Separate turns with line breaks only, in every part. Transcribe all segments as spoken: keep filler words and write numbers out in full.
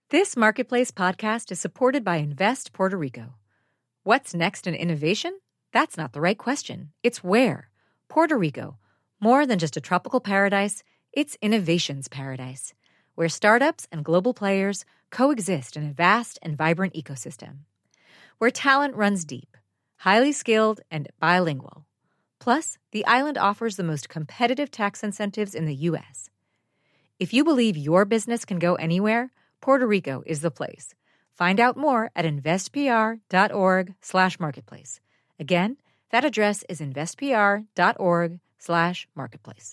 This Marketplace podcast is supported by Invest Puerto Rico. What's next in innovation? That's not the right question. It's where. Puerto Rico. More than just a tropical paradise, it's innovation's paradise, where startups and global players coexist in a vast and vibrant ecosystem. Where talent runs deep, highly skilled, and bilingual. Plus, the island offers the most competitive tax incentives in the U S. If you believe your business can go anywhere, Puerto Rico is the place. Find out more at investpr.org slash marketplace. Again, that address is investpr.org slash marketplace.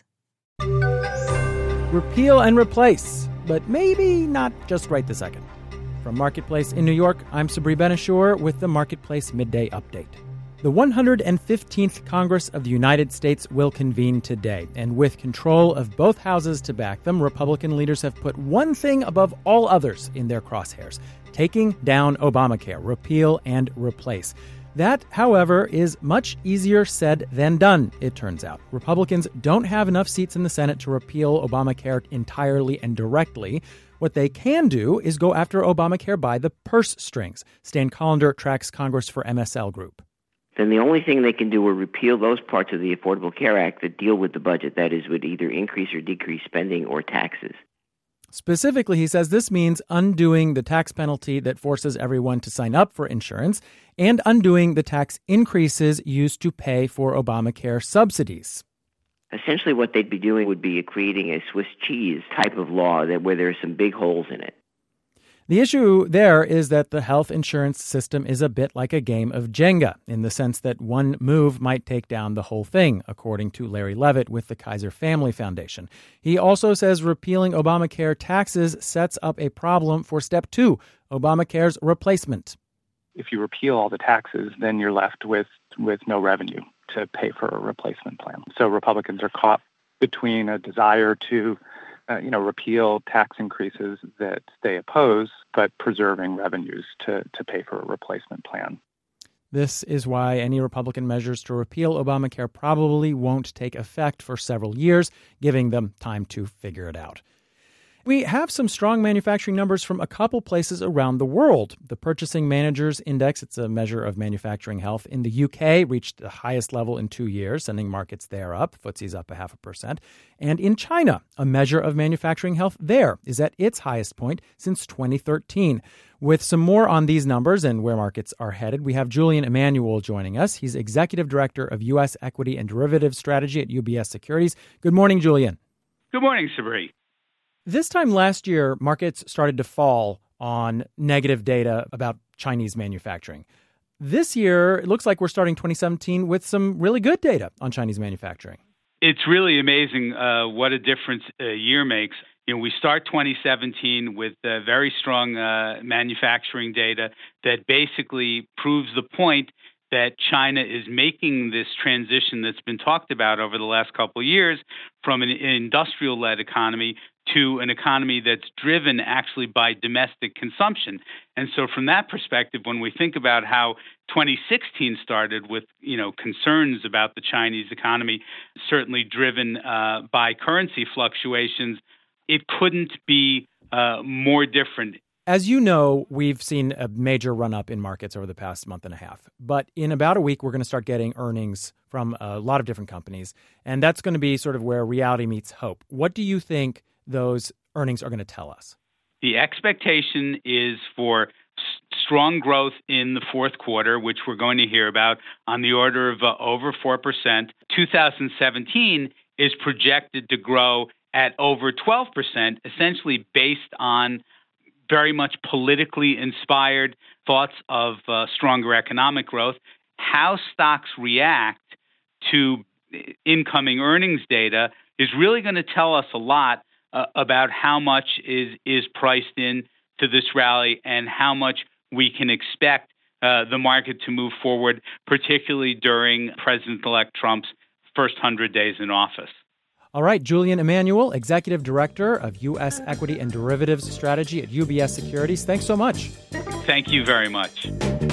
Repeal and replace, but maybe not just right this second. From Marketplace in New York, I'm Sabri Ben-Achour with the Marketplace Midday Update. The one hundred fifteenth Congress of the United States will convene today, and with control of both houses to back them, Republican leaders have put one thing above all others in their crosshairs: taking down Obamacare, repeal and replace. That, however, is much easier said than done, it turns out. Republicans don't have enough seats in the Senate to repeal Obamacare entirely and directly. What they can do is go after Obamacare by the purse strings. Stan Collender tracks Congress for M S L Group.
Then the only thing they can do is repeal those parts of the Affordable Care Act that deal with the budget, that is, would either increase or decrease spending or taxes.
Specifically, he says this means undoing the tax penalty that forces everyone to sign up for insurance and undoing the tax increases used to pay for Obamacare subsidies.
Essentially, what they'd be doing would be creating a Swiss cheese type of law that where there are some big holes in it.
The issue there is that the health insurance system is a bit like a game of Jenga, in the sense that one move might take down the whole thing, according to Larry Levitt with the Kaiser Family Foundation. He also says repealing Obamacare taxes sets up a problem for step two, Obamacare's replacement.
If you repeal all the taxes, then you're left with, with no revenue to pay for a replacement plan. So Republicans are caught between a desire to Uh, you know, repeal tax increases that they oppose, but preserving revenues to, to pay for a replacement plan.
This is why any Republican measures to repeal Obamacare probably won't take effect for several years, giving them time to figure it out. We have some strong manufacturing numbers from a couple places around the world. The Purchasing Managers Index, it's a measure of manufacturing health, in the U K reached the highest level in two years, sending markets there up. F T S E's up a half a percent. And in China, a measure of manufacturing health there is at its highest point since twenty thirteen. With some more on these numbers and where markets are headed, we have Julian Emanuel joining us. He's Executive Director of U S Equity and Derivatives Strategy at U B S Securities. Good morning, Julian.
Good morning, Sabri.
This time last year, markets started to fall on negative data about Chinese manufacturing. This year, it looks like we're starting twenty seventeen with some really good data on Chinese manufacturing.
It's really amazing uh, what a difference a year makes. You know, we start twenty seventeen with uh, very strong uh, manufacturing data that basically proves the point that China is making this transition that's been talked about over the last couple of years from an industrial-led economy to an economy that's driven actually by domestic consumption. And so from that perspective, when we think about how twenty sixteen started with, you know, concerns about the Chinese economy, certainly driven uh, by currency fluctuations, it couldn't be uh, more different.
As you know, we've seen a major run-up in markets over the past month and a half. But in about a week, we're going to start getting earnings from a lot of different companies. And that's going to be sort of where reality meets hope. What do you think those earnings are going to tell us?
The expectation is for s- strong growth in the fourth quarter, which we're going to hear about, on the order of uh, over four percent. two thousand seventeen is projected to grow at over twelve percent, essentially based on very much politically inspired thoughts of uh, stronger economic growth. How stocks react to incoming earnings data is really going to tell us a lot uh, about how much is is priced in to this rally and how much we can expect uh, the market to move forward, particularly during President-elect Trump's first one hundred days in office.
All right, Julian Emanuel, Executive Director of U S Equity and Derivatives Strategy at U B S Securities. Thanks so much.
Thank you very much.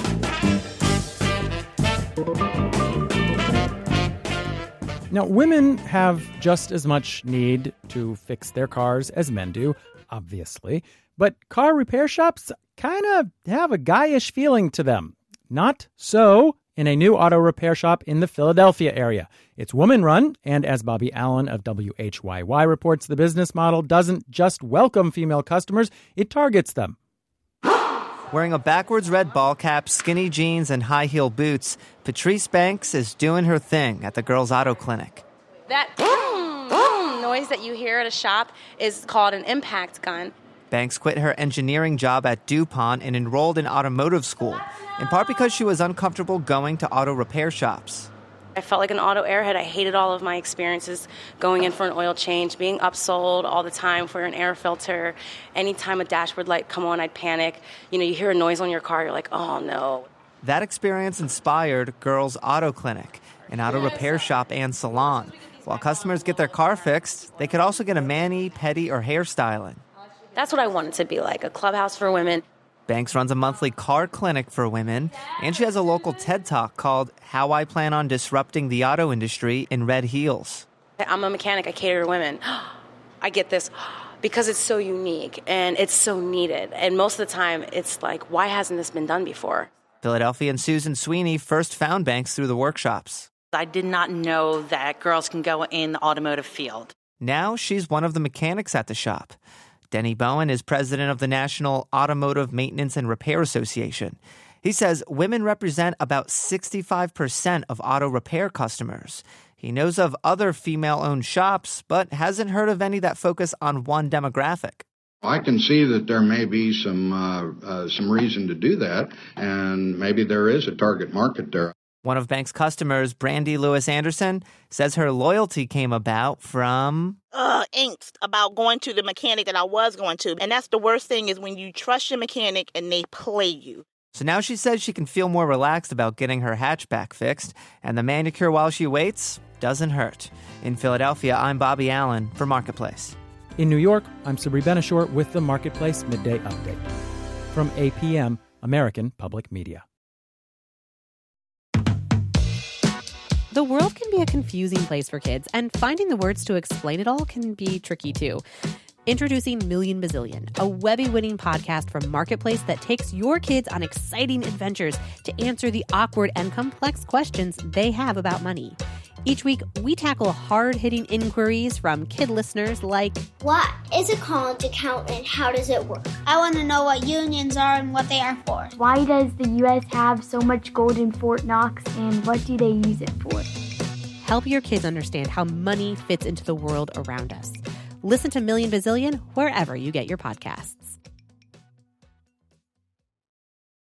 Now, women have just as much need to fix their cars as men do, obviously. But car repair shops kind of have a guyish feeling to them. Not so in a new auto repair shop in the Philadelphia area. It's woman-run, and as Bobby Allen of W H Y Y reports, the business model doesn't just welcome female customers, it targets them.
Wearing a backwards red ball cap, skinny jeans, and high-heel boots, Patrice Banks is doing her thing at the Girls Auto Clinic.
That boom, boom noise that you hear at a shop is called an impact gun.
Banks quit her engineering job at DuPont and enrolled in automotive school, in part because she was uncomfortable going to auto repair shops.
I felt like an auto airhead. I hated all of my experiences going in for an oil change, being upsold all the time for an air filter. Anytime a dashboard light come on, I'd panic. You know, you hear a noise on your car, you're like, oh, no.
That experience inspired Girls Auto Clinic, an auto repair shop and salon. While customers get their car fixed, they could also get a mani, pedi, or hairstyling.
That's what I wanted to be like, a clubhouse for women.
Banks runs a monthly car clinic for women, and she has a local TED Talk called How I Plan on Disrupting the Auto Industry in Red Heels.
I'm a mechanic. I cater to women. I get this because it's so unique and it's so needed. And most of the time, it's like, why hasn't this been done before?
Philadelphian Susan Sweeney first found Banks through the workshops.
I did not know that girls can go in the automotive field.
Now she's one of the mechanics at the shop. Denny Bowen is president of the National Automotive Maintenance and Repair Association. He says women represent about sixty-five percent of auto repair customers. He knows of other female-owned shops, but hasn't heard of any that focus on one demographic.
I can see that there may be some uh, uh, some reason to do that, and maybe there is a target market there.
One of Banks' customers, Brandy Lewis Anderson, says her loyalty came about from...
Uh, angst about going to the mechanic that I was going to. And that's the worst thing is when you trust your mechanic and they play you.
So now she says she can feel more relaxed about getting her hatchback fixed, and the manicure while she waits doesn't hurt. In Philadelphia, I'm Bobby Allen for Marketplace.
In New York, I'm Sabri Benishore with the Marketplace Midday Update. From A P M, American Public Media.
The world can be a confusing place for kids, and finding the words to explain it all can be tricky too. Introducing Million Bazillion, a Webby-winning podcast from Marketplace that takes your kids on exciting adventures to answer the awkward and complex questions they have about money. Each week, we tackle hard-hitting inquiries from kid listeners like,
what is a college account and how does it work? I want to know what unions are and what they are for.
Why does the U S have so much gold in Fort Knox and what do they use it for?
Help your kids understand how money fits into the world around us. Listen to Million Bazillion wherever you get your podcasts.